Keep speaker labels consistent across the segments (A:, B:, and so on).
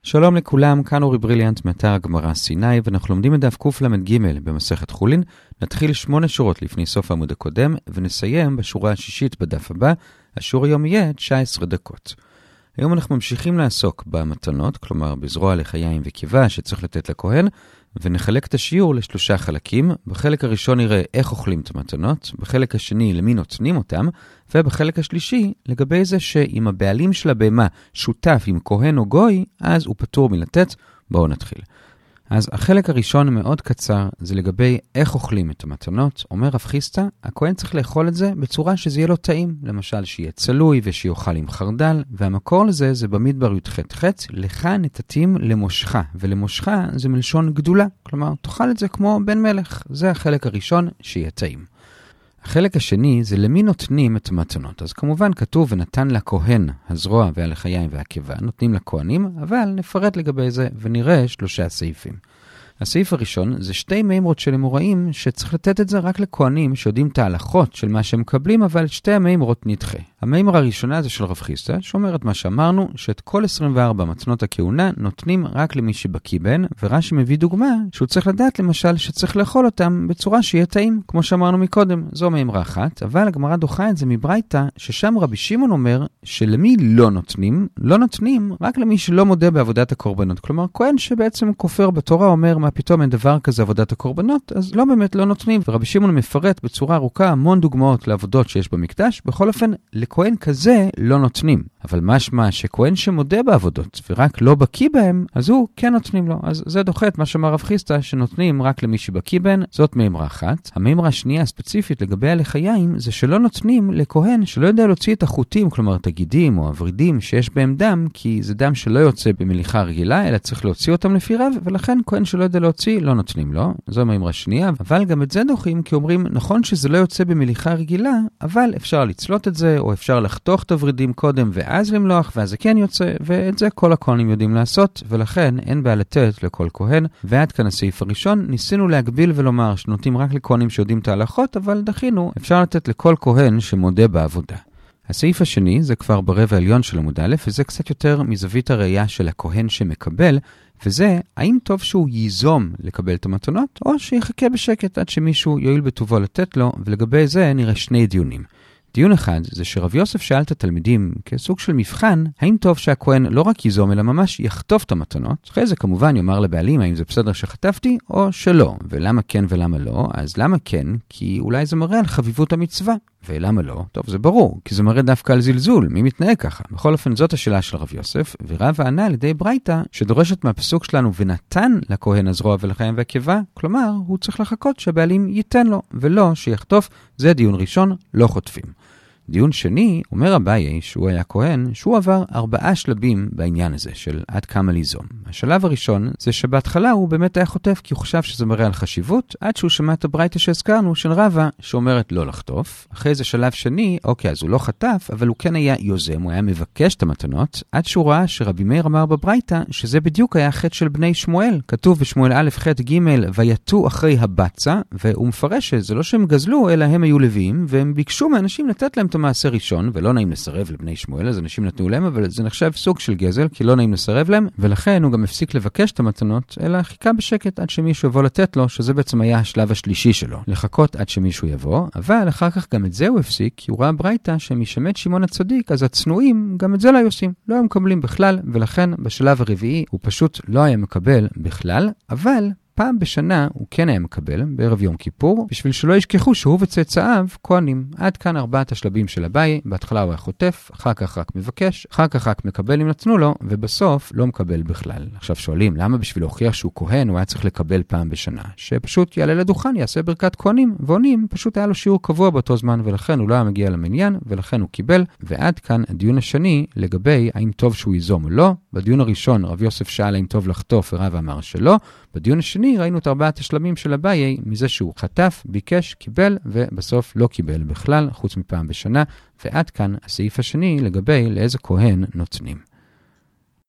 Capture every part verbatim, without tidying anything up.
A: שלום לכולם, כאן אורי בריליאנט מאתר הגמרא סיני, ואנחנו לומדים את דף קל"ג במסכת חולין. נתחיל שמונה שורות לפני סוף העמוד הקודם, ונסיים בשורה השישית בדף הבא. השיעור היום יהיה תשע עשרה דקות. היום אנחנו ממשיכים לעסוק במתנות, כלומר בזרוע לחיים וקיבה שצריך לתת לכהן, ונחלק את השיעור לשלושה חלקים. בחלק הראשון נראה איך אוכלים את המתנות, בחלק השני למי נותנים אותם, ובחלק השלישי לגבי זה שאם הבעלים של הבהמה שותף עם כהן או גוי, אז הוא פטור מלתת. בואו נתחיל. אז החלק הראשון מאוד קצר, זה לגבי איך אוכלים את המתנות. אומר רב חיסטה, הכהן צריך לאכול את זה בצורה שזה יהיה לו טעים. למשל, שיהיה צלוי ושיוכל עם חרדל, והמקור לזה זה במדבר י"ח חץ, לך נתתים למושך, ולמושך זה מלשון גדולה. כלומר, תאכל את זה כמו בן מלך. זה החלק הראשון שיהיה טעים. החלק השני זה למי נותנים את המתנות. אז כמובן כתוב ונתן לכהן הזרוע והלחיים והקיבה, נותנים לכהנים, אבל נפרט לגבי זה ונראה שלושה סעיפים. הסעיף הראשון זה שתי מימרות של אמוראים שצריך לתת את זה רק לכהנים שיודעים את ההלכות של מה שהם מקבלים, אבל שתי המימרות נדחה. המימרה הראשונה זה של רב חיסטה, שאומרת מה שאמרנו, שאת כל עשרים וארבע מתנות הכהונה נותנים רק למי שבקיא בהן, ורש"י מביא דוגמה שהוא צריך לדעת למשל שצריך לאכול אותם בצורה שיהיה טעים, כמו שאמרנו מקודם. זו מימרה אחת, אבל הגמרא דוחה את זה מברייתא, ששם רבי שמעון אומר שלמי לא נותנים, לא נותנים רק למי שלא מודה בעבודת הקורבנות. כלומר, כהן שבעצם כופר בתורה אומר מה פתאום אין דבר כזה עבודת הקורבנות, אז לא באמת לא נותנים. ורבי שמעון מפרט בצורה ארוכה המון דוגמאות לעבודות שיש במקדש. בכל אופן, לכהן כזה לא נותנים. אבל משמע שכהן שמודה בעבודות ורק לא בקיא בהם, אז הוא כן נותנים לו. אז זה דוחה את מה שאמר רב חיסטה, שנותנים רק למי שבקיא בהן. זאת מימרה אחת. המימרה השנייה הספציפית לגבי הלחיים זה שלא נותנים לכהן שלא יודע להוציא את החוטים, כלומר את הגידים או הוורידים שיש בהם דם, כי זה דם שלא יוצא במליחה רגילה, אלא צריך להוציא אותם לפי רב, ולכן כהן שלא יודע להוציא לא נותנים לו. זו מימרה שנייה, אבל גם את זה דוחים, כי אומרים נכון שזה לא יוצא במליחה רגילה, אבל אפשר לצלוט את זה, או אפשר לחתוך את הוורידים קודם ואז למלוח, ואז זה כן יוצא, ואת זה כל הכהנים יודעים לעשות, ולכן אין בעיה לתת לכל כהן. ועד כאן הסעיף הראשון. ניסינו להגביל ולומר שנותנים רק לכהנים שיודעים את ההלכות, אבל דחינו, אפשר לתת לכל כהן שמודה בעבודה. הסעיף השני זה כבר ברבע העליון של עמוד א', וזה קצת יותר מזווית הראייה של הכהן שמקבל, וזה האם טוב שהוא ייזום לקבל את המתנות, או שיחכה בשקט עד שמישהו יועיל בטובו לתת לו, ולגבי זה נראה שני דיונים. דיון אחד זה שרב יוסף שאל את התלמידים כסוג של מבחן, האם טוב שהכהן לא רק ייזום אלא ממש יחטוף את המתנות. אחרי זה כמובן יאמר לבעלים האם זה בסדר שחטפתי או שלא, ולמה כן ולמה לא. אז למה כן? כי אולי זה מראה על חביבות המצווה. ולמה לא? טוב, זה ברור, כי זה מראה דווקא על זלזול, מי מתנהג ככה? בכל אופן זאת השאלה של רב יוסף, ורב ענה על ידי ברייתא שדורשת מהפסוק שלנו ונתן לכהן הזרוע ולחיים והקיבה, כלומר הוא צריך לחכות שהבעלים ייתן לו ולא שיחטוף. זה דיון ראשון, לא חוטפים. דיון שני, אומר אביי שהוא היה כהן, שהוא עבר ארבעה שלבים בעניין הזה של עד כמה ליזום. השלב הראשון זה שבהתחלה הוא באמת היה חוטף כי הוא חשב שזה מראה על חשיבות, עד שהוא שמע את הברייתא שהזכרנו של רבא שאומרת לא לחטוף. אחרי זה שלב שני, אוקיי, אז הוא לא חטף, אבל הוא כן היה יוזם, הוא היה מבקש את המתנות, עד שהוא ראה שרבי מאיר אמר בברייתא שזה בדיוק היה חטא של בני שמואל. כתוב בשמואל א' חטא ג' ויתו אחרי הבצע, והוא מפרש שזה לא שהם גזלו, אלא הם היו לוויים, והם ביקשו מאנשים לתת להם מעשה ראשון, ולא נעים לסרב לבני שמואל, אז אנשים נתנו להם, אבל זה נחשב סוג של גזל, כי לא נעים לסרב להם, ולכן הוא גם הפסיק לבקש את המתנות, אלא חיכה בשקט עד שמישהו יבוא לתת לו, שזה בעצם היה השלב השלישי שלו, לחכות עד שמישהו יבוא. אבל אחר כך גם את זה הוא הפסיק, כי הוא ראה ברייתא שמשמט שמעון הצדיק, אז הצנועים גם את זה לא עושים, לא היו מקבלים בכלל, ולכן בשלב הרביעי הוא פשוט לא היה מקבל בכלל, אבל פעם בשנה הוא כן היה מקבל, בערב יום כיפור, בשביל שלא ישכחו שהוא וצאצאיו כהנים. עד כאן ארבעת השלבים של אביי. בהתחלה הוא היה חוטף, אחר כך רק מבקש, אחר כך רק מקבל אם נתנו לו, ובסוף לא מקבל בכלל. עכשיו שואלים, למה בשביל להוכיח שהוא כהן הוא היה צריך לקבל פעם בשנה? שפשוט יעלה לדוכן, יעשה ברכת כהנים, ועונים, פשוט היה לו שיעור קבוע באותו זמן, ולכן הוא לא היה מגיע למניין, ולכן הוא קיבל. ועד כאן הדיון השני לגבי האם טוב שהוא ייזום או לא. בדיון הראשון רב יוסף שאל האם טוב לחטוף, ורב אמר שלא. בדיון השני ראינו את ארבעת השלבים של אביי, מזה שהוא חטף, ביקש, קיבל, ובסוף לא קיבל בכלל, חוץ מפעם בשנה. ועד כאן הסעיף השני לגבי לאיזה כהן נותנים.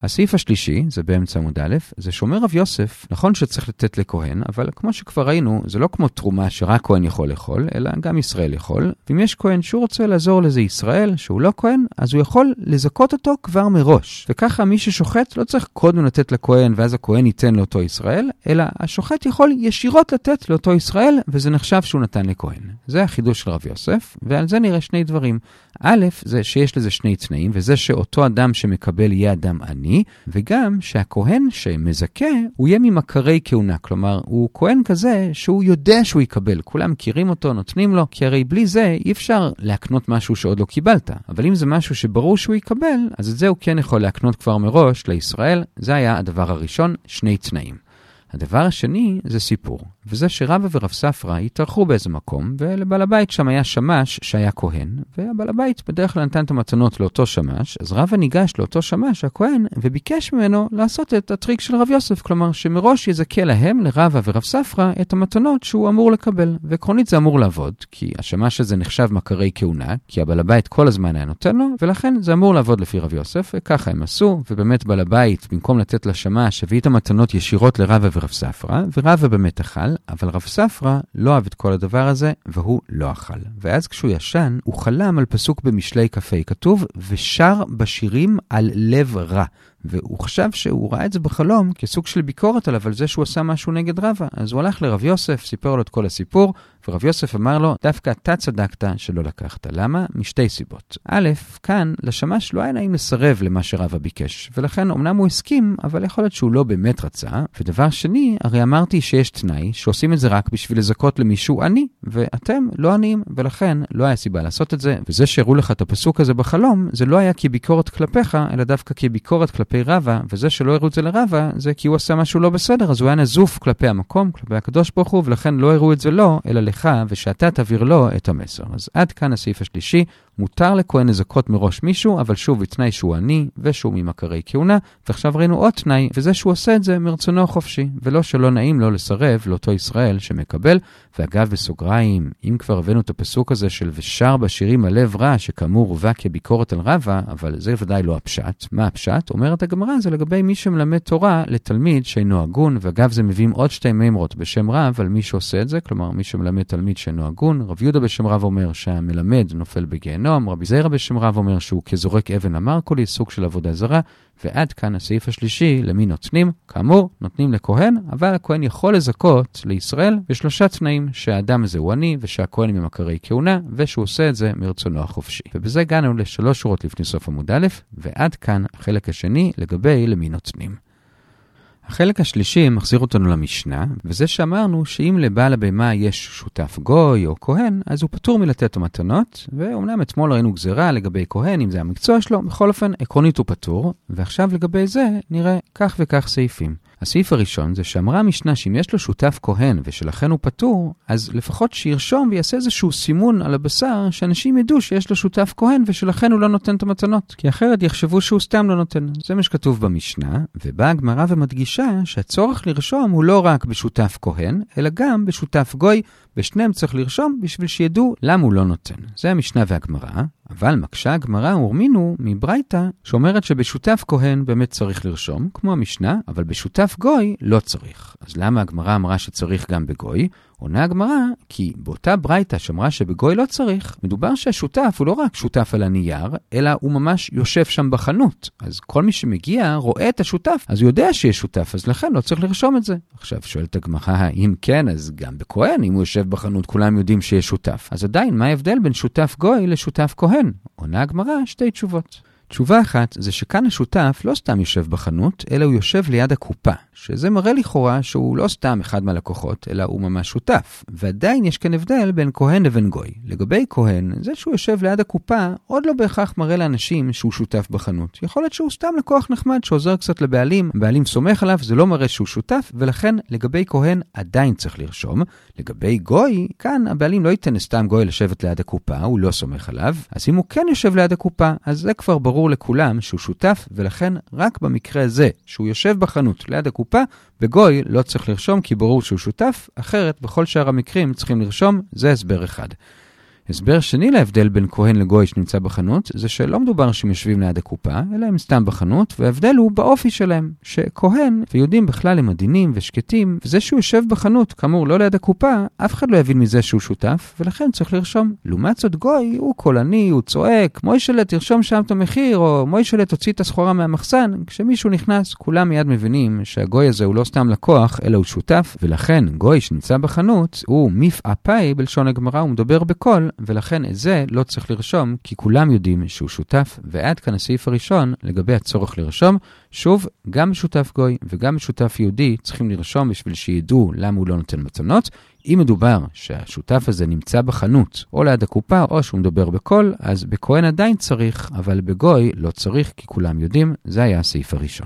A: הסעיף השלישי, זה באמצע עמוד א', זה שאומר רב יוסף, נכון שצריך לתת לכהן, אבל כמו שכבר ראינו, זה לא כמו תרומה שרק כהן יכול לאכול, אלא גם ישראל יכול. ואם יש כהן שהוא רוצה לעזור לזה ישראל, שהוא לא כהן, אז הוא יכול לזכות אותו כבר מראש. וככה מי ששוחט לא צריך קודם לתת לכהן, ואז הכהן ייתן לאותו ישראל, אלא השוחט יכול ישירות לתת לאותו ישראל, וזה נחשב שהוא נתן לכהן. זה החידוש של רב יוסף, ועל זה נראה שני דברים. א', זה שיש לזה שני תנאים, וזה שאותו אדם שמקבל יהיה אדם עני, וגם שהכהן שמזכה הוא יהיה ממכרי כהונה, כלומר הוא כהן כזה שהוא יודע שהוא יקבל, כולם מכירים אותו, נותנים לו, כי הרי בלי זה אי אפשר להקנות משהו שעוד לא קיבלת, אבל אם זה משהו שברור שהוא יקבל, אז את זה הוא כן יכול להקנות כבר מראש לישראל. זה היה הדבר הראשון, שני תנאים. הדבר השני זה סיפור, וזה שרבא ורב ספרא התארחו באיזה מקום, ולבעל הבית שם היה שמש שהיה כהן, והבעל הבית בדרך כלל נתן את המתנות לאותו שמש, אז רבא ניגש לאותו שמש, הכהן, וביקש ממנו לעשות את הטריק של רב יוסף, כלומר שמראש יזכה להם, לרבא ורב ספרא, את המתנות שהוא אמור לקבל, ועקרונית זה אמור לעבוד, כי השמש הזה נחשב מכרי כהונה, כי הבעל הבית כל הזמן היה נותן לו, ולכן זה אמור לעבוד לפי רב יוסף, וככה הם עשו, ובאמת בעל הבית, במקום לתת לשמש, הביא את המתנות ישירות לרבא ורב ספרא, ורבא באמת אכל, אבל רב ספרא לא אהב את כל הדבר הזה, והוא לא אכל. ואז כשהוא ישן, הוא חלם על פסוק במשלי כ"ה, כתוב, ושר בשירים על לב רע. והוא חשב שהוא ראה את זה בחלום כסוג של ביקורת עליו על זה שהוא עשה משהו נגד רבא. אז הוא הלך לרב יוסף, סיפר לו את כל הסיפור, ורב יוסף אמר לו, דווקא אתה צדקת שלא לקחת. למה? משתי סיבות. א', כאן לשמש לא היה נעים לסרב למה שרבא ביקש, ולכן אמנם הוא הסכים, אבל יכול להיות שהוא לא באמת רצה. ודבר שני, הרי אמרתי שיש תנאי שעושים את זה רק בשביל לזכות למישהו עני, ואתם לא עניים, ולכן לא היה סיבה לעשות את זה. וזה שהראו לך את הפסוק הזה בחלום, זה לא היה כביקורת כלפיך, אלא דווקא כביקורת כלפי רבא, וזה שלא הראו את זה לרבא, זה כי הוא עשה משהו לא בסדר, אז הוא היה נזוף כלפי המקום, כלפי הקדוש ברוך הוא, ולכן לא הראו את זה לו, אלא לך, ושאתה תעביר לו את המסר. אז עד כאן הסעיף השלישי, מותר לכהן לזכות מראש מישהו, אבל שוב, בתנאי שהוא עני, ושהוא ממכרי כהונה, ועכשיו ראינו עוד תנאי, וזה שהוא עושה את זה מרצונו החופשי, ולא שלא נעים לו לסרב לאותו ישראל שמקבל. ואגב, בסוגריים, אם כבר הבאנו את הפסוק הזה של ושר בשירים על לב רע, שכאמור הובא כביקורת על רבא, אבל זה ודאי לא הפשט. מה הפשט? אומרת הגמרא, זה לגבי מי שמלמד תורה לתלמיד שאינו הגון, ואגב זה מביאים עוד שתי מימרות בשם רב על מי שעושה את זה, כלומר מי שמלמד תלמיד שאינו הגון. רב יהודה בשם רב אומר שהמלמד נופל בגיהנום, רבי זיירא בשם רב אומר שהוא כזורק אבן למרקולי, סוג של עבודה זרה. ועד כאן הסעיף השלישי, למי נותנים? כאמור, נותנים לכהן, אבל הכהן יכול לזכות לישראל בשלושה תנאים, שהאדם הזה הוא עני, ושהכהן ממכרי כהונה, ושהוא עושה את זה מרצונו החופשי. ובזה הגענו לשלוש שורות לפני סוף עמוד א', ועד כאן החלק השני לגבי למי נותנים. החלק השלישי מחזיר אותנו למשנה, וזה שאמרנו שאם לבעל הבמה יש שותף גוי או כהן, אז הוא פטור מלתת המתנות, ואומנם אתמול ראינו גזרה לגבי כהן, אם זה המקצוע שלו, בכל אופן עקרונית הוא פטור, ועכשיו לגבי זה נראה כך וכך סעיפים. הסעיף הראשון זה שאמרה המשנה שאם יש לו שותף כהן ושלכן הוא פטור, אז לפחות שירשום ויעשה איזשהו סימון על הבשר שאנשים ידעו שיש לו שותף כהן ושלכן הוא לא נותן את המתנות, כי אחרת יחשבו שהוא סתם לא נותן. זה מה שכתוב במשנה, ובאה הגמרא ומדגישה שהצורך לרשום הוא לא רק בשותף כהן, אלא גם בשותף גוי, בשניהם צריך לרשום בשביל שידעו למה הוא לא נותן. זה המשנה והגמרא, אבל מקשה הגמרא ורמינו מברייתא שאומרת שבשותף כהן באמת צריך לרשום, כמו המשנה, אבל בשותף גוי לא צריך. אז למה הגמרא אמרה שצריך גם בגוי? עונה הגמרא, כי באותה ברייתא שאמרה שבגוי לא צריך, מדובר שהשותף הוא לא רק שותף על הנייר, אלא הוא ממש יושב שם בחנות. אז כל מי שמגיע רואה את השותף, אז הוא יודע שיש שותף, אז לכן לא צריך לרשום את זה. עכשיו שואלת הגמרא, אם כן, אז גם בכהן, אם הוא יושב בחנות, כולם יודעים שיש שותף. אז עדיין, מה ההבדל בין שותף גוי לשותף כהן? עונה הגמרא שתי תשובות. תשובה אחת זה שכאן השותף לא סתם יושב בחנות, אלא הוא יושב ליד הקופה, שזה מראה לכאורה שהוא לא סתם אחד מהלקוחות, אלא הוא ממש שותף. ועדיין יש כאן הבדל בין כהן לבין גוי. לגבי כהן, זה שהוא יושב ליד הקופה, עוד לא בהכרח מראה לאנשים שהוא שותף בחנות. יכול להיות שהוא סתם לקוח נחמד שעוזר קצת לבעלים, הבעלים סומך עליו, זה לא מראה שהוא שותף, ולכן לגבי כהן עדיין צריך לרשום. לגבי גוי, כאן הבעלים לא ייתן סתם גוי לשבת ליד הקופה, הוא לא סומך עליו. אז אם הוא כן יושב ליד הקופה, אז זה כבר ברור לכולם שהוא שותף, ולכן רק במקרה הזה שהוא יושב בחנות ליד הקופה, בגוי לא צריך לרשום כי ברור שהוא שותף, אחרת בכל שאר המקרים צריכים לרשום. זה הסבר אחד. הסבר שני להבדל בין כהן לגוי שנמצא בחנות, זה שלא מדובר שהם יושבים ליד הקופה, אלא הם סתם בחנות, וההבדל הוא באופי שלהם, שכהן ויהודים בכלל הם עדינים ושקטים, וזה שהוא יושב בחנות, כאמור לא ליד הקופה, אף אחד לא יבין מזה שהוא שותף, ולכן צריך לרשום. לעומת זאת גוי, הוא קולני, הוא צועק, מוישלה תרשום שם את המחיר, או מוישלה תוציא את הסחורה מהמחסן. כשמישהו נכנס, כולם מיד מבינים שהגוי הזה הוא לא סתם לקוח, אלא הוא שותף, ולכן גוי שנמצא בחנות, הוא מפעפאי בלשון הגמרא, הוא מדבר בקול, ולכן את זה לא צריך לרשום, כי כולם יודעים שהוא שותף, ועד כאן הסעיף הראשון לגבי הצורך לרשום. שוב, גם משותף גוי וגם משותף יהודי צריכים לרשום בשביל שידעו למה הוא לא נותן מתנות. אם מדובר שהשותף הזה נמצא בחנות, או ליד הקופה, או שהוא מדבר בקול, אז בכהן עדיין צריך, אבל בגוי לא צריך, כי כולם יודעים. זה היה הסעיף הראשון.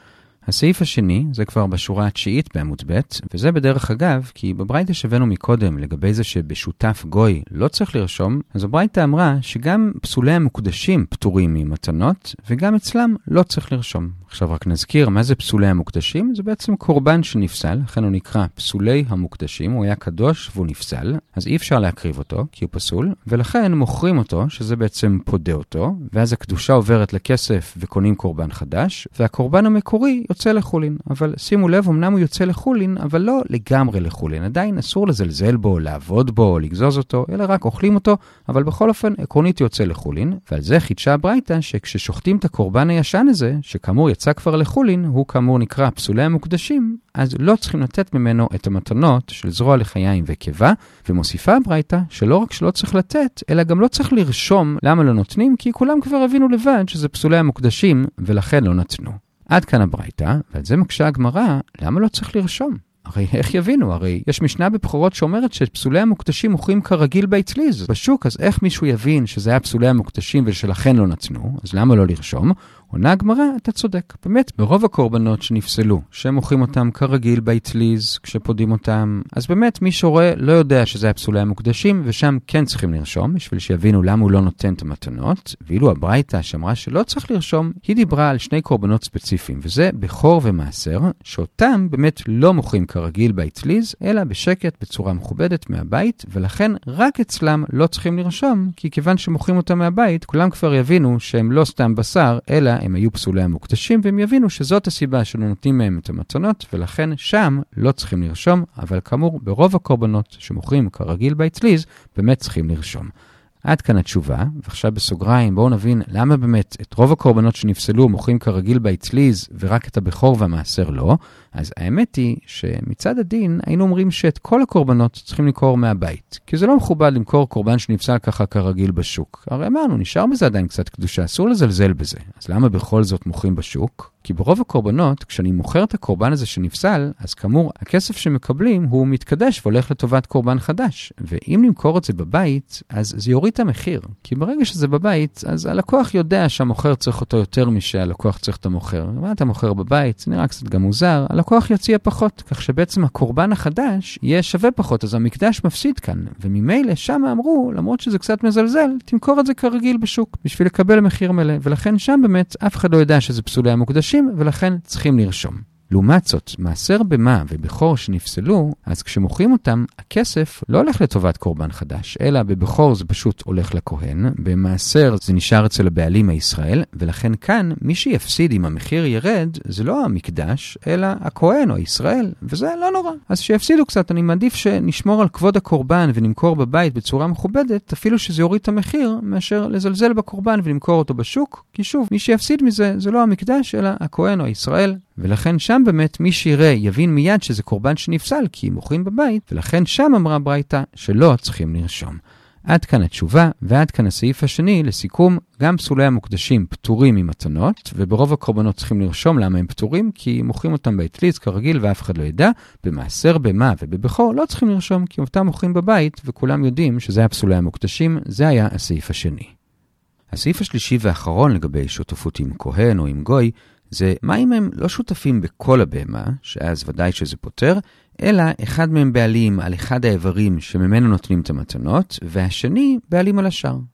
A: הסעיף השני, זה כבר בשורה התשיעית בעמוד ב', וזה בדרך אגב, כי בברייתא שבנו מקודם לגבי זה שבשותף גוי לא צריך לרשום, אז הברייתא אמרה שגם פסולי המוקדשים פטורים ממתנות, וגם אצלם לא צריך לרשום. עכשיו רק נזכיר, מה זה פסולי המוקדשים? זה בעצם קורבן שנפסל, לכן הוא נקרא פסולי המוקדשים, הוא היה קדוש והוא נפסל, אז אי אפשר להקריב אותו, כי הוא פסול, ולכן מוכרים אותו, שזה בעצם פודה אותו, ואז הקדושה עוברת לכסף וקונים קורבן חדש, והקורבן המקורי יוצא לחולין. אבל שימו לב, אמנם הוא יוצא לחולין, אבל לא לגמרי לחולין. עדיין אסור לזלזל בו, לעבוד בו, לגזוז אותו, אלא רק אוכלים אותו, אבל בכל אופן עקרונית יוצא לחולין, ועל זה חידשה הברייתא שכששוחטים את הקורבן הישן הזה, שכאמור יצא כבר לחולין, הוא כאמור נקרא פסולי המוקדשים, אז לא צריכים לתת ממנו את המתנות של זרוע לחיים וקיבה, ומוסיפה הברייתא שלא רק שלא צריך לתת, אלא גם לא צריך לרשום למה לא נותנים, כי כולם כבר הבינו לבד שזה פסולי המוקדשים, ולכן לא נתנו. עד כאן הברייתא, ועל זה מקשה הגמרא, למה לא צריך לרשום? הרי איך יבינו? הרי יש משנה בבחורות שאומרת שפסולי המוקדשים מוכרים כרגיל באצליז בשוק, אז איך מישהו יבין שזה היה פסולי המוקדשים ושלכן לא נתנו? אז למה לא לרשום? עונה הגמרא, אתה צודק. באמת, ברוב הקורבנות שנפסלו, שהם מוכרים אותם כרגיל באצליז, כשפודים אותם, אז באמת מי שרואה לא יודע שזה היה פסולי המוקדשים, ושם כן צריכים לרשום, בשביל שיבינו למה הוא לא נותן את המתנות. ואילו הברייתא שאמרה שלא צריך לרשום, היא דיברה על שני קורבנות ספציפיים, וזה בכור ומעשר, שאותם באמת לא מוכרים כרגיל באצליז, אלא בשקט בצורה מכובדת מהבית, ולכן רק אצלם לא צריכים לרשום, כי כיוון שמוכרים אותם מהבית, כולם כבר יבינו שהם לא סתם בשר, אלא הם היו פסולי המוקדשים, והם יבינו שזאת הסיבה שלא נותנים מהם את המתנות, ולכן שם לא צריכים לרשום, אבל כאמור, ברוב הקורבנות שמוכרים כרגיל באצליז, באמת צריכים לרשום. עד כאן התשובה, ועכשיו בסוגריים בואו נבין למה באמת את רוב הקורבנות שנפסלו מוכרים כרגיל באצליז, ורק את הבכור והמעשר לא. אז האמת היא שמצד הדין היינו אומרים שאת כל הקורבנות צריכים לקור מהבית, כי זה לא מכובד למכור קורבן שנפסל ככה כרגיל בשוק. הרי אמרנו, נשאר בזה עדיין קצת קדושה, אסור לזלזל בזה. אז למה בכל זאת מוכרים בשוק? כי ברוב הקורבנות, כשאני מוכר את הקורבן הזה שנפסל, אז כאמור, הכסף שמקבלים הוא מתקדש והולך לטובת קורבן חדש. ואם נמכור את זה בבית, אז זה יוריד את המחיר. כי ברגע שזה בבית, אז הלקוח יודע שהמוכר צריך אותו יותר משהלקוח צריך את המוכר. מה אתה מוכר בבית? זה נראה קצת גם מוזר. הלקוח יציע פחות, כך שבעצם הקורבן החדש יהיה שווה פחות, אז המקדש מפסיד כאן. וממילא שם אמרו, למרות שזה קצת מזלזל, תמכור את זה כרגיל בשוק, בשביל לקבל מחיר מלא. ולכן שם באמת אף אחד לא יודע שזה פסולי המוקדשים, ולכן צריכים לרשום. לעומת זאת, מעשר במה ובכור שנפסלו, אז כשמוכרים אותם, הכסף לא הולך לטובת קורבן חדש, אלא בבכור זה פשוט הולך לכהן, במעשר זה נשאר אצל הבעלים הישראל, ולכן כאן מי שיפסיד אם המחיר ירד, זה לא המקדש, אלא הכהן או ישראל, וזה לא נורא. אז שיפסידו קצת, אני מעדיף שנשמור על כבוד הקורבן ונמכור בבית בצורה מכובדת, אפילו שזה יוריד את המחיר, מאשר לזלזל בקורבן ולמכור אותו בשוק, כי שוב, מי שיפסיד מזה זה לא המקדש, אלא הכהן או ישראל. ולכן שם באמת מי שיראה יבין מיד שזה קורבן שנפסל כי מוכרים בבית, ולכן שם אמרה ברייתא שלא צריכים לרשום. עד כאן התשובה, ועד כאן הסעיף השני. לסיכום, גם פסולי המוקדשים פטורים ממתנות, וברוב הקורבנות צריכים לרשום למה הם פטורים, כי מוכרים אותם באצליז כרגיל ואף אחד לא ידע. במעשר במה ובבכור לא צריכים לרשום, כי אותם מוכרים בבית וכולם יודעים שזה היה פסולי המוקדשים. זה היה הסעיף השני. הסעיף השלישי והאחרון לגבי שותפות עם כהן או עם גוי, זה מה אם הם לא שותפים בכל הבהמה, שאז ודאי שזה פותר, אלא אחד מהם בעלים על אחד האיברים שממנו נותנים את המתנות, והשני בעלים על השאר.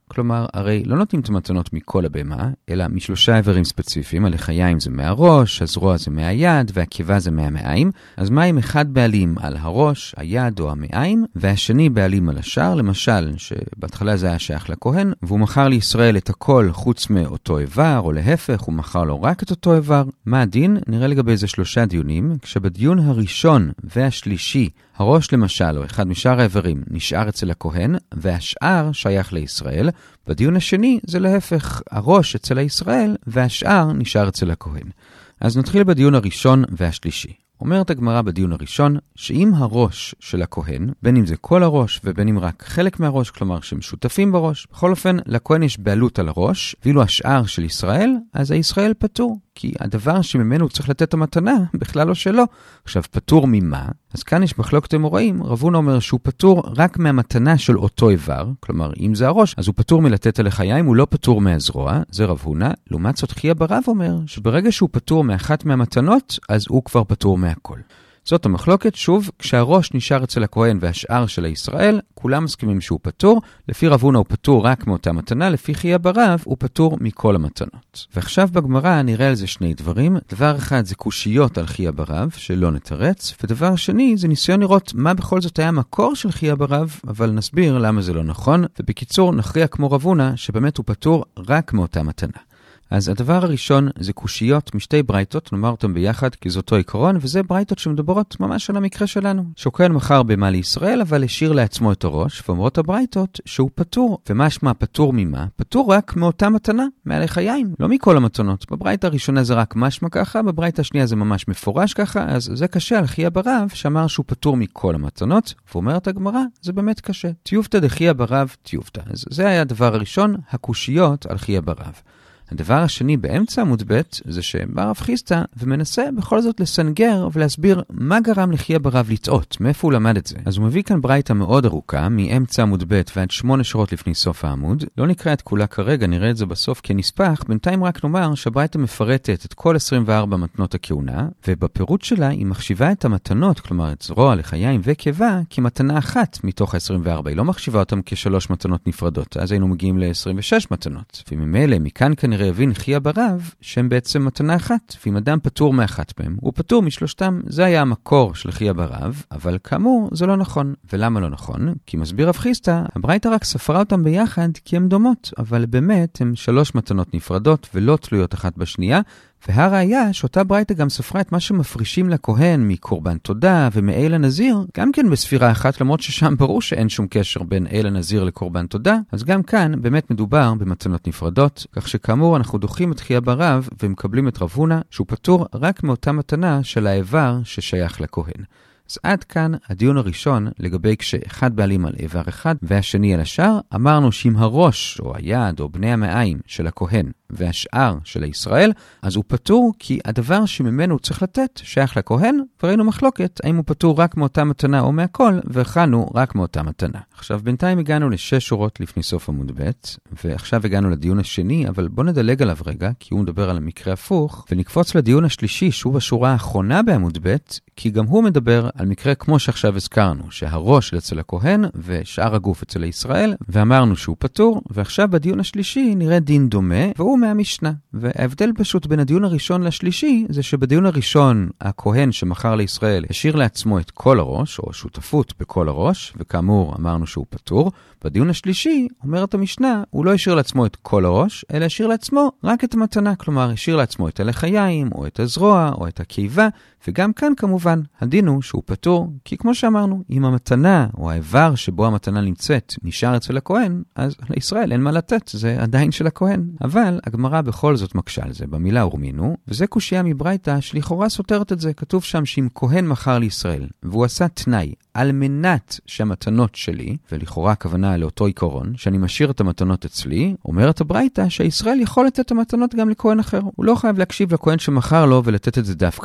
A: כלומר, הרי לא נותנים את המתנות מכל הבהמה, אלא משלושה איברים ספציפיים, הלחיים זה מהראש, הזרוע זה מהיד, והקיבה זה מהמעיים. אז מה אם אחד בעלים על הראש, היד או המעיים, והשני בעלים על השאר, למשל, שבהתחלה זה היה שייך לכהן, והוא מכר לישראל את הכל חוץ מאותו איבר, או להפך, הוא מכר לו רק את אותו איבר. מה הדין? נראה לגבי זה שלושה דיונים, כשבדיון הראשון והשלישי, הראש למשל, או אחד משאר האיברים, נשאר אצל הכהן, והשאר שייך לישראל. בדיון השני זה להפך, הראש אצל הישראל, והשאר נשאר אצל הכהן. אז נתחיל בדיון הראשון והשלישי. אומרת הגמרא בדיון הראשון, שאם הראש של הכהן, בין אם זה כל הראש ובין אם רק חלק מהראש, כלומר שהם שותפים בראש, בכל אופן לכהן יש בעלות על הראש, ואילו השאר של ישראל, אז הישראל פטור, כי הדבר שממנו צריך לתת המתנה, בכלל לא שלו. עכשיו, פטור ממה? אז כאן יש מחלוקת אמוראים, רב הונא אומר שהוא פטור רק מהמתנה של אותו איבר, כלומר, אם זה הראש, אז הוא פטור מלתת הלחיים, הוא לא פטור מהזרוע, זה רב הונא. לעומת זאת, חייא בר רב אומר, שברגע שהוא פטור מאחת מהמתנות, אז הוא כבר פטור מהכל. זאת המחלוקת, שוב, כשהראש נשאר אצל הכהן והשאר של הישראל, כולם מסכימים שהוא פטור. לפי רב הונא הוא פטור רק מאותה מתנה, לפי חייא בר רב הוא פטור מכל המתנות. ועכשיו בגמרא נראה על זה שני דברים. דבר אחד זה קושיות על חייא בר רב, שלא נתרץ, ודבר שני זה ניסיון לראות מה בכל זאת היה מקור של חייא בר רב, אבל נסביר למה זה לא נכון, ובקיצור נכריע כמו רב הונא שבאמת הוא פטור רק מאותה מתנה. אז הדבר הראשון זה קושיות משתי ברייתות, נאמר אותם ביחד כי זה אותו עיקרון, וזה ברייתות שמדברות ממש על המקרה שלנו. שכהן מכר בהמה לישראל, אבל השאיר לעצמו את הראש, ואומרות הברייתות שהוא פטור. ומשמע פטור ממה? פטור רק מאותה מתנה, מהלחיים, לא מכל המתנות. בברייתה הראשונה זה רק משמע ככה, בברייתה השנייה זה ממש מפורש ככה, אז זה קשה על חייא בר רב שאמר שהוא פטור מכל המתנות, ואומרת הגמרא, זה באמת קשה. תיובתא דחייא בר רב תיובתא. אז זה היה הדבר הראשון, הקושיות על חייא בר רב. הדבר השני באמצע עמוד ב' זה שבא רב חיסדא ומנסה בכל זאת לסנגר ולהסביר מה גרם לחייא בר רב לטעות, מאיפה הוא למד את זה. אז הוא מביא כאן ברייתא מאוד ארוכה, מאמצע עמוד ב' ועד שמונה שורות לפני סוף העמוד. לא נקרא את כולה כרגע, נראה את זה בסוף כנספח. בינתיים רק נאמר שהברייתא מפרטת את כל עשרים וארבע מתנות הכהונה, ובפירוט שלה היא מחשיבה את המתנות, כלומר את זרוע, לחיים וקיבה, כמתנה אחת מתוך ה-עשרים וארבע. היא לא מחשיבה אותם כשלוש מתנות נפרדות. אז היינו מגיעים ל-עשרים ושש מתנות. וממילא מכאן כנראה הבין חייא בר רב שהם בעצם מתנה אחת, ואם אדם פטור מאחת מהם, הוא פטור משלושתם. זה היה המקור של חייא בר רב, אבל כאמור זה לא נכון. ולמה לא נכון? כי מסביר רב חיסדא, הברייתא רק ספרה אותם ביחד כי הם דומות, אבל באמת הם שלוש מתנות נפרדות ולא תלויות אחת בשנייה, והראיה שאותה ברייתא גם ספרה את מה שמפרישים לכהן מקורבן תודה ומאיל הנזיר, גם כן בספירה אחת, למרות ששם ברור שאין שום קשר בין איל הנזיר לקורבן תודה, אז גם כאן באמת מדובר במתנות נפרדות, כך שכאמור אנחנו דוחים את חייא בר רב ומקבלים את רב הונא שהוא פטור רק מאותה מתנה של האיבר ששייך לכהן. אז עד כאן הדיון הראשון לגבי כשאחד בעלים על איבר אחד והשני על השאר. אמרנו שאם הראש או היד או בני המעיים של הכהן והשאר של הישראל, אז הוא פטור כי הדבר שממנו צריך לתת שייך לכהן, וראינו מחלוקת האם הוא פטור רק מאותה מתנה או מהכל, והכנו רק מאותה מתנה. עכשיו בינתיים הגענו לשש שורות לפני סוף עמוד ב', ועכשיו הגענו לדיון השני, אבל בוא נדלג עליו רגע כי הוא מדבר על המקרה הפוך, ונקפוץ לדיון השלישי שהוא בשורה האחרונה בעמוד ב', כי גם הוא מדבר על מקרה כמו שעכשיו הזכרנו, שהראש אצל הכהן ושאר הגוף אצל הישראל, ואמרנו שהוא פטור, ועכשיו בדיון השלישי נראה דין דומה, והוא מהמשנה. וההבדל פשוט בין הדיון הראשון לשלישי, זה שבדיון הראשון הכהן שמכר לישראל השאיר לעצמו את כל הראש, או שותפות בכל הראש, וכאמור אמרנו שהוא פטור. בדיון השלישי, אומרת המשנה, הוא לא השאיר לעצמו את כל הראש, אלא השאיר לעצמו רק את המתנה, כלומר השאיר לעצמו את הלחיים, או את הזרוע, או את הקיבה, וגם כאן כמובן, הדין הוא שהוא פטור, כי כמו שאמרנו, אם המתנה או האיבר שבו המתנה נמצאת נשאר אצל הכהן, אז לישראל אין מה לתת, זה עדיין של הכהן. אבל הגמרא בכל זאת מקשה על זה במילה הורמינו, וזה קושיה מברייתא שלכאורה סותרת את זה. כתוב שם שאם כהן מכר לישראל, והוא עשה תנאי על מנת שהמתנות שלי, ולכאורה הכוונה לאותו עיקרון, שאני משאיר את המתנות אצלי, אומרת הברייתא שישראל יכול לתת את המתנות גם לכהן אחר. הוא לא חייב להקשיב לכהן שמכר לו ולתת את זה דווקא לו.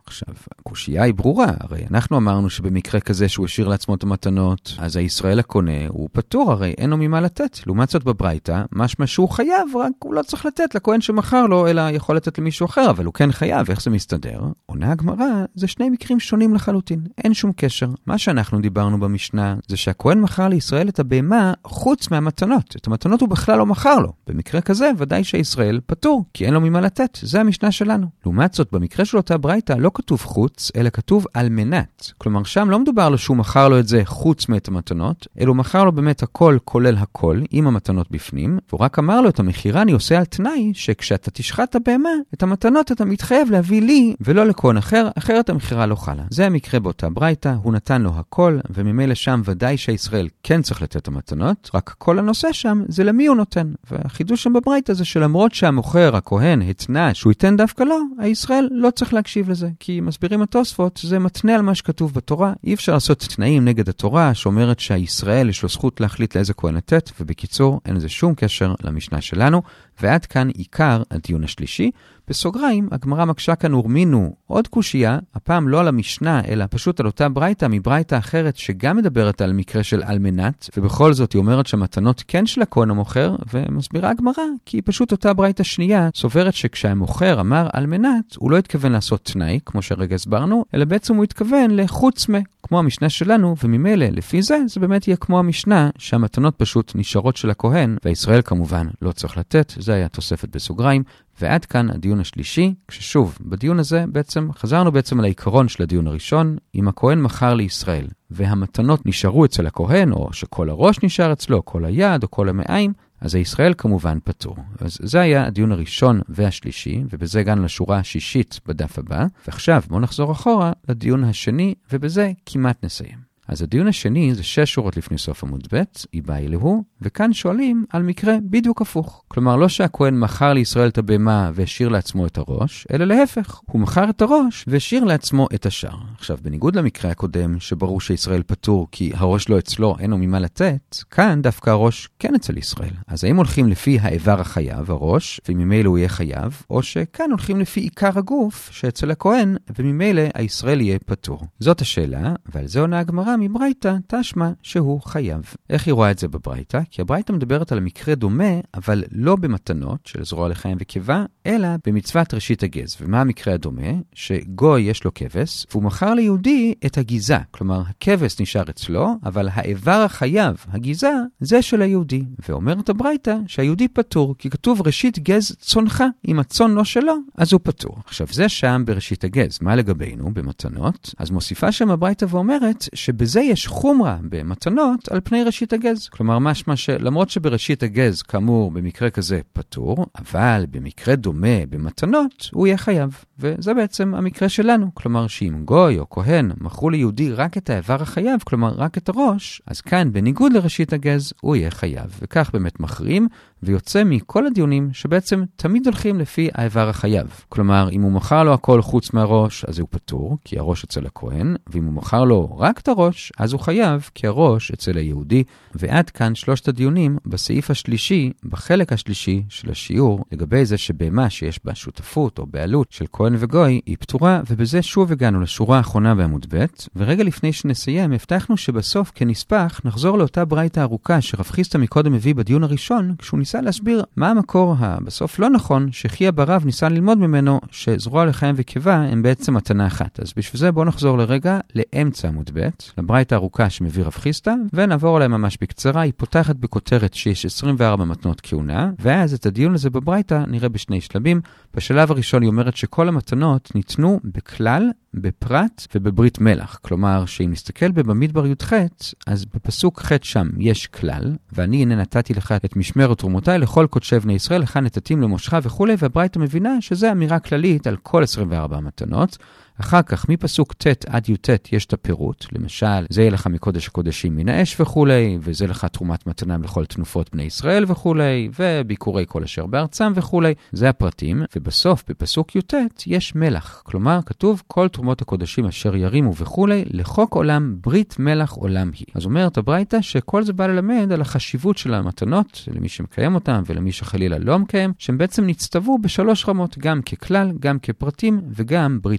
A: עכשיו, הקושייה היא ברורה, הרי אנחנו אמרנו שבמקרה כזה שהוא השאיר לעצמו את המתנות, אז הישראל הקונה הוא פטור, הרי אין לו ממה לתת. לעומת זאת בברייתא, משמע שהוא חייב, רק הוא לא צריך לתת לכהן שמכר לו, אלא יכול לתת למישהו אחר, אבל הוא כן חייב. איך זה מסתדר? עונה הגמרא, זה שני מקרים שונים לחלוטין, אין שום קשר. מה שאנחנו דיברנו במשנה, זה שהכהן מכר לישראל את הבהמה חוץ מהמתנות. את המתנות הוא בכלל לא מכר לו. במקרה כזה, ודאי שישראל פטור, כי אין לו ממה לתת. זה המשנה שלנו. לעומת זאת, במקרה של אותה ברייתא לא כתוב חוץ, אלא כתוב על מנת. כלומר, שם לא מדובר לו שהוא מכר לו את זה חוץ מאת המתנות, אלא הוא מכר לו באמת הכל כולל הכל, עם המתנות בפנים, והוא רק אמר לו את המחירה אני עושה על תנאי, שכשאתה תשחט את הבהמה, את המתנות אתה מתחייב להביא לי, ולא לכהן אחר, אחרת המחירה לא חלה. זה המקרה באותה ברייתא, הוא נתן לו הכל, וממילא שם ודאי שישראל כן צריך לתת את המתנות, רק כל הנושא שם זה למי הוא נותן. והחידוש שם בברייתא זה שלמרות שהמוכר, הכהן, התנה שהוא ייתן דווקא לו, הישראל לא צריך להקשיב לזה, כי מסבירים התוספות, זה מתנה על מה שכתוב בתורה, אי אפשר לעשות תנאים נגד התורה, שאומרת שהישראל יש לו זכות להחליט לאיזה כהן לתת, ובקיצור אין לזה שום קשר למשנה שלנו, ועד כאן עיקר הדיון השלישי. בסוגריים, הגמרא מקשה כאן ורמינו עוד קושייה, הפעם לא על המשנה, אלא פשוט על אותה ברייתא, מברייתא אחרת שגם מדברת על מקרה של על מנת, ובכל זאת היא אומרת שהמתנות כן של הכהן המוכר, ומסבירה הגמרא, כי פשוט אותה ברייתא שנייה סוברת שכשהמוכר אמר על מנת, הוא לא התכוון לעשות תנאי, כמו שהרגע הסברנו, אלא בעצם הוא התכוון לחוץ מה, כמו המשנה שלנו, וממילא לפי זה, זה באמת יהיה כמו המשנה, שהמתנות פשוט נשארות של הכהן, והישראל כמובן לא צריך לתת, זה היה תוספת בסוגריים, ועד כאן הדיון השלישי, כששוב, בדיון הזה בעצם חזרנו בעצם על העיקרון של הדיון הראשון, אם הכהן מכר לישראל, והמתנות נשארו אצל הכהן, או שכל הראש נשאר אצלו, כל היד או כל המעיים, אז הישראל כמובן פטור. אז זה היה הדיון הראשון והשלישי, ובזה הגענו לשורה השישית בדף הבא, ועכשיו בואו נחזור אחורה לדיון השני, ובזה כמעט נסיים. אז הדיון השני זה שש שורות לפני סוף עמוד ב', איבא אלוהו, וכאן שואלים על מקרה בדיוק הפוך. כלומר, לא שהכהן מכר לישראל את הבהמה והשאיר לעצמו את הראש, אלא להפך, הוא מכר את הראש והשאיר לעצמו את השאר. עכשיו, בניגוד למקרה הקודם, שברור שישראל פטור כי הראש לא אצלו, אין לו ממה לתת, כאן דווקא הראש כן אצל ישראל. אז האם הולכים לפי האיבר החייב, הראש, וממילא הוא יהיה חייב, או שכאן הולכים לפי עיקר הגוף שאצל הכהן, וממילא הישראל יהיה פטור. זאת השאלה, ועל זה עונה הגמרא מברייתא תשמע שהוא חייב. איך היא רואה את זה בברייתא? כי הברייתא מדברת על מקרה דומה, אבל לא במתנות של זרוע לחיים וקיבה, אלא במצוות ראשית הגז. ומה המקרה הדומה? שגוי יש לו כבש, והוא מכר ליהודי את הגיזה. כלומר, הכבש נשאר אצלו, אבל האיבר החייב, הגיזה, זה של היהודי. ואומרת הברייתא שהיהודי פטור, כי כתוב ראשית גז צונך. אם הצון לא שלו, אז הוא פטור. עכשיו, זה שם בראשית הגז. מה לגבינו במתנות? אז מוסיפה שם הברייתא ואומרת שבזה יש חומרה במתנות על פני ראשית הגז. כלומר, משמע שלמרות שבראשית הגז, כאמור, במקרה כזה פטור, אבל במקרה דומה במתנות, הוא יהיה חייב. וזה בעצם המקרה שלנו. כלומר, שאם גוי או כהן מכרו ליהודי רק את האיבר החייב, כלומר רק את הראש, אז כאן, בניגוד לראשית הגז, הוא יהיה חייב. וכך באמת מכרים, ויוצא מכל הדיונים שבעצם תמיד הולכים לפי האיבר החייב. כלומר, אם הוא מכר לו הכל חוץ מהראש, אז הוא פטור, כי הראש אצל הכהן, ואם הוא מכר לו רק את הראש, אז הוא חייב, כי הראש אצל היהודי. ועד כאן שלושת הדיונים בסעיף השלישי, בחלק השלישי של השיעור, לגבי זה שבהמה שיש בה שותפות או בעלות של כהן וגוי, היא פטורה, ובזה שוב הגענו לשורה האחרונה בעמוד ב', ורגע לפני שנסיים, הבטחנו שבסוף כנספח נחזור לאותה ברייתא ארוכה שרב חיסדא מקודם הביא בדיון הראשון, כשהוא ניסה להסביר מה המקור הבסוף לא נכון, שחיה ברב ניסה ללמוד ממנו שזרוע לחיים וקיבה הם בעצם מתנה אחת. אז בשביל זה בואו נחזור לרגע לאמצע עמוד ב', לברייתא ארוכה שמביא רב חיסדא, ונעבור עליהם ממש בקצרה. היא פותחת בכותרת שיש עשרים וארבע מתנות כהונה, ואז את הדיון הזה בברייתא נראה בשני שלבים. בשלב הראשון היא אומרת שכל המתנות ניתנו בכלל, בפרט ובברית מלח. כלומר, שאם נסתכל במדבר י"ח, אז בפסוק ח' שם יש כלל, ואני הנה נתתי לך את משמר ותרומותיי לכל קודשי בני ישראל, לך נתתים למושך וכו', והברייתא מבינה שזה אמירה כללית על כל עשרים וארבע המתנות. אחר כך, מפסוק ט' עד י"ט יש את הפירוט, למשל, זה יהיה לך מקודש הקודשים מן האש וכו', וזה לך תרומת מתנה לכל תנופות בני ישראל וכו', וביקורי כל אשר בארצם וכו', זה הפרטים, ובסוף, בפסוק י"ט, יש מלח. כלומר, כתוב כל תרומות הקודשים אשר ירימו וכו', לחוק עולם, ברית מלח עולם היא. אז אומרת הברייתא שכל זה בא ללמד על החשיבות של המתנות, למי שמקיים אותם ולמי שחלילה לא מקיים, שהם בעצם נצטוו בשלוש רמות, גם ככלל, גם כפרטים וגם ברית מלח.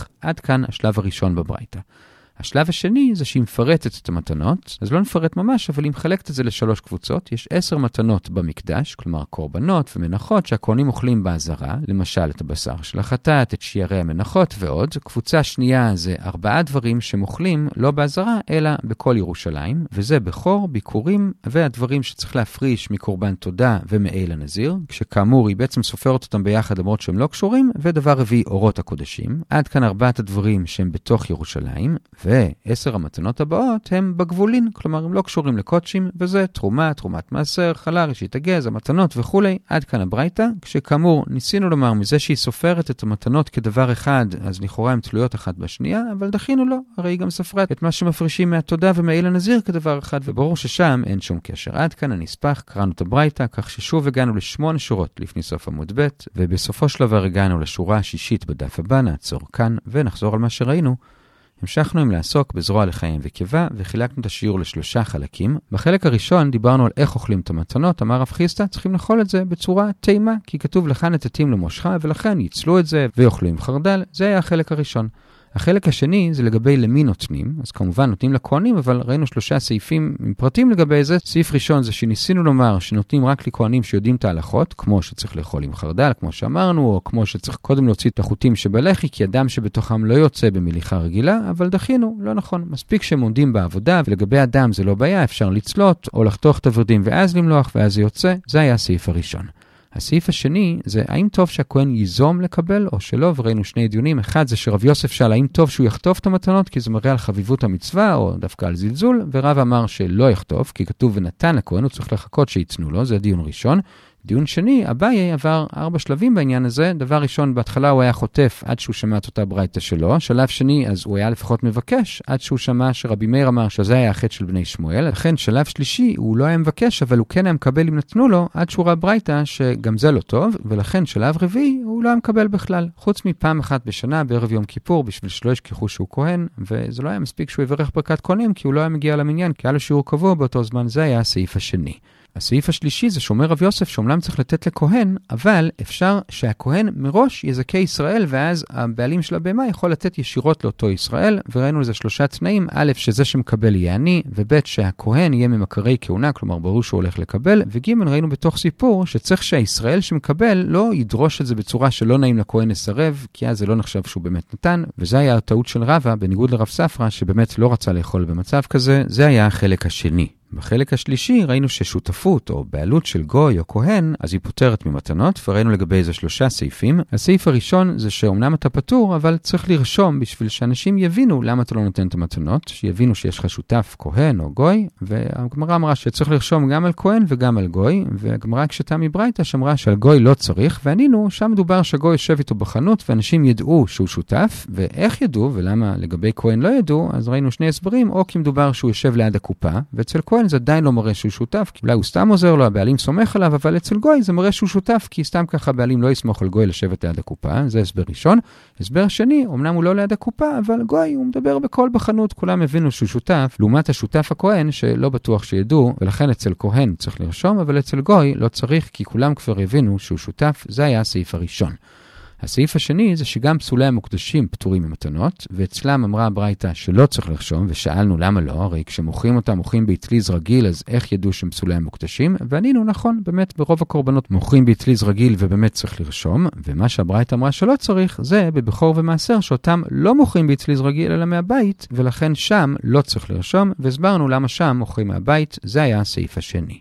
A: צריך. עד כאן השלב הראשון בברייתא. השלב השני זה שהיא מפרטת את המתנות, אז לא נפרט ממש, אבל היא מחלקת את זה לשלוש קבוצות. יש עשר מתנות במקדש, כלומר קורבנות ומנחות שהכהנים אוכלים בעזרה, למשל את הבשר של החטאת, את שיירי המנחות ועוד. קבוצה שנייה זה ארבעה דברים שמוכלים לא בעזרה, אלא בכל ירושלים, וזה בכור, ביקורים והדברים שצריך להפריש מקורבן תודה ומעיל הנזיר, כשכאמור היא בעצם סופרת אותם ביחד למרות שהם לא קשורים, ודבר רביעי אורות הקודשים. עד כאן ארבעת הדברים שהם בתוך ירושלים. ועשר המתנות הבאות הם בגבולין, כלומר הם לא קשורים לקודשים, וזה תרומה, תרומת מעשר, חלה, ראשית הגז, המתנות וכו'. עד כאן הברייתא, כשכאמור ניסינו לומר מזה שהיא סופרת את המתנות כדבר אחד, אז לכאורה הן תלויות אחת בשנייה, אבל דחינו לו, הרי היא גם ספרת את מה שמפרישים מהתודה ומעיל הנזיר כדבר אחד, וברור ששם אין שום קשר. עד כאן הנספח, קראנו את הברייתא, כך ששוב הגענו לשמונה שורות לפני סוף עמוד ב', ובסופו של דבר הגענו לשורה השישית בדף הבא, נעצור כאן ונחזור על מה שראינו. המשכנו עם לעסוק בזרוע לחיים וקיבה, וחילקנו את השיעור לשלושה חלקים. בחלק הראשון דיברנו על איך אוכלים את המתנות. אמר רב חיסדא, צריכים לאכול את זה בצורה טעימה, כי כתוב לכאן נתתים למושך, ולכן יצלו את זה ויאכלו עם חרדל. זה היה החלק הראשון. החלק השני זה לגבי למי נותנים, אז כמובן נותנים לכהנים, אבל ראינו שלושה סעיפים עם פרטים לגבי זה. סעיף ראשון זה שניסינו לומר שנותנים רק לכהנים שיודעים את ההלכות, כמו שצריך לאכול עם חרדל, כמו שאמרנו, או כמו שצריך קודם להוציא את החוטים שבלחי, כי אדם שבתוכם לא יוצא במליחה רגילה, אבל דחינו, לא נכון. מספיק שהם עומדים בעבודה, ולגבי אדם זה לא בעיה, אפשר לצלות, או לחתוך את הוורדים ואז למלוח, ואז זה יוצא. זה היה הסעיף הראשון. הסעיף השני זה האם טוב שהכהן ייזום לקבל או שלא, וראינו שני דיונים. אחד זה שרב יוסף שאל האם טוב שהוא יחטוף את המתנות כי זה מראה על חביבות המצווה או דווקא על זלזול, ורב אמר שלא יחטוף כי כתוב ונתן לכהן, הוא צריך לחכות שיצנו לו. זה דיון ראשון. דיון שני, אביי עבר ארבע שלבים בעניין הזה. דבר ראשון, בהתחלה הוא היה חוטף עד שהוא שמע את אותה ברייתא שלו. שלב שני, אז הוא היה לפחות מבקש עד שהוא שמע שרבי מאיר אמר שזה היה החטא של בני שמואל. לכן שלב שלישי, הוא לא היה מבקש, אבל הוא כן היה מקבל אם נתנו לו, עד שהוא ראה ברייתא שגם זה לא טוב, ולכן שלב רביעי הוא לא היה מקבל בכלל. חוץ מפעם אחת בשנה, בערב יום כיפור, בשביל שלא ישכחו שהוא כהן, וזה לא היה מספיק שהוא יברך ברכת כהנים, כי הוא לא היה מגיע למניין, כי היה לו שיעור קבוע באותו זמן. זה היה הסעיף השני. הסעיף השלישי זה שאומר רב יוסף שאומנם צריך לתת לכהן, אבל אפשר שהכהן מראש יזכה ישראל, ואז הבעלים של הבהמה יכול לתת ישירות לאותו ישראל, וראינו לזה שלושה תנאים. א', שזה שמקבל יהיה עני, וב', שהכהן יהיה ממכרי כהונה, כלומר ברור שהוא הולך לקבל, וג', ראינו בתוך סיפור שצריך שהישראל שמקבל לא ידרוש את זה בצורה שלא נעים לכהן לסרב, כי אז זה לא נחשב שהוא באמת נתן, וזה היה הטעות של רבא, בניגוד לרב ספרא, שבאמת לא רצה לאכול במצב כזה. זה היה החלק השני. בחלק השלישי ראינו ששותפות או בעלות של גוי או כהן, אז היא פותרת ממתנות, וראינו לגבי זה שלושה סעיפים. הסעיף הראשון זה שאומנם אתה פטור, אבל צריך לרשום בשביל שאנשים יבינו למה אתה לא נותן את המתנות, שיבינו שיש לך שותף כהן או גוי, והגמרא אמרה שצריך לרשום גם על כהן וגם על גוי, והגמרא קשתה מברייתא שאמרה שעל גוי לא צריך, וענינו, שם מדובר שגוי יושב איתו בחנות, ואנשים ידעו שהוא שותף, ואיך ידעו ולמה לגבי כהן לא ידעו, אז ראינו שני הסברים, או כי מדובר שהוא יושב ליד הקופה, ואצל כהן זה עדיין לא מראה שהוא שותף, כי אולי הוא סתם עוזר לו, הבעלים סומך עליו, אבל אצל גוי זה מראה שהוא שותף, כי סתם ככה הבעלים לא יסמוך על גוי לשבת ליד הקופה. זה הסבר ראשון. הסבר שני, אמנם הוא לא ליד הקופה, אבל גוי הוא מדבר בכל בחנות, כולם הבינו שהוא שותף, לעומת השותף הכהן שלא בטוח שידעו, ולכן אצל כהן צריך לרשום, אבל אצל גוי לא צריך, כי כולם כבר הבינו שהוא שותף. זה היה הסעיף הראשון. הסעיף השני זה שגם פסולי המוקדשים פטורים ממתנות, ואצלם אמרה הברייתא שלא צריך לרשום, ושאלנו למה לא, הרי כשמוכרים אותם מוכרים באטליז רגיל, אז איך ידעו שהם פסולי המוקדשים? וענינו נכון, באמת ברוב הקורבנות מוכרים באטליז רגיל ובאמת צריך לרשום, ומה שהברייתא אמרה שלא צריך, זה בבכור ומעשר שאותם לא מוכרים באטליז רגיל אלא מהבית, ולכן שם לא צריך לרשום, והסברנו למה שם מוכרים מהבית. זה היה הסעיף השני.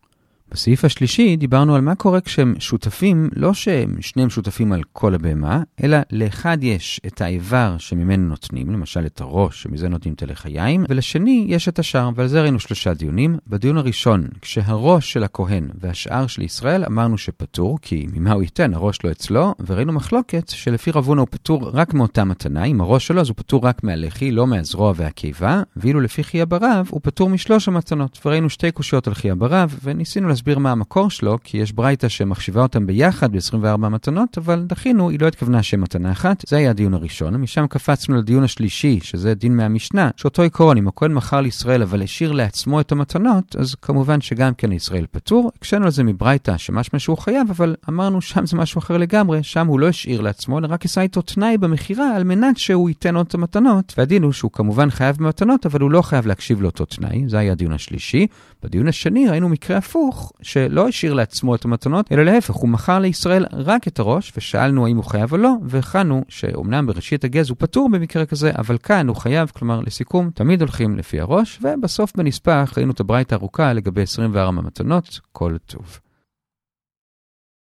A: בסעיף השלישי דיברנו על מה קורה כשהם שותפים, לא שהם שניהם שותפים על כל הבהמה, אלא לאחד יש את האיבר שממנו נותנים, למשל את הראש שמזה נותנים את הלחיים, ולשני יש את השאר, ועל זה ראינו שלושה דיונים. בדיון הראשון, כשהראש של הכהן והשאר של ישראל אמרנו שפטור, כי ממה הוא ייתן, הראש לא אצלו, וראינו מחלוקת שלפי רבונה הוא פטור רק מאותה מתנה, עם הראש שלו אז הוא פטור רק מהלחי, לא מהזרוע והקיבה, ואילו לפי חייא ברב הוא פטור משלוש המתנות, וראינו שתי קושיות על חייא ברב, וניסינו להסביר מה המקור שלו, כי יש ברייתא שמחשיבה אותם ביחד ב-עשרים וארבע מתנות, אבל דחינו, היא לא התכוונה שם מתנה אחת. זה היה הדיון הראשון. משם קפצנו לדיון השלישי, שזה דין מהמשנה, שאותו עיקרון, אם הכהן מכר לישראל אבל השאיר לעצמו את המתנות, אז כמובן שגם כן ישראל פטור. הקשנו על זה מברייתא שמשמע שהוא חייב, אבל אמרנו שם זה משהו אחר לגמרי, שם הוא לא השאיר לעצמו, אלא רק עשה איתו תנאי במחירה על מנת שהוא ייתן עוד את המתנות, והדין הוא שהוא כמובן חייב במתנות, אבל הוא לא חייב להקשיב לאותו תנאי. זה היה הדיון השלישי. בדיון השני ראינו מקרה הפוך, שלא השאיר לעצמו את המתנות, אלא להפך, הוא מכר לישראל רק את הראש, ושאלנו האם הוא חייב או לא, והכנו שאומנם בראשית הגז הוא פטור במקרה כזה, אבל כאן הוא חייב, כלומר לסיכום, תמיד הולכים לפי הראש, ובסוף בנספח ראינו את הברייתא ארוכה לגבי עשרים וארבע מתנות, כל טוב.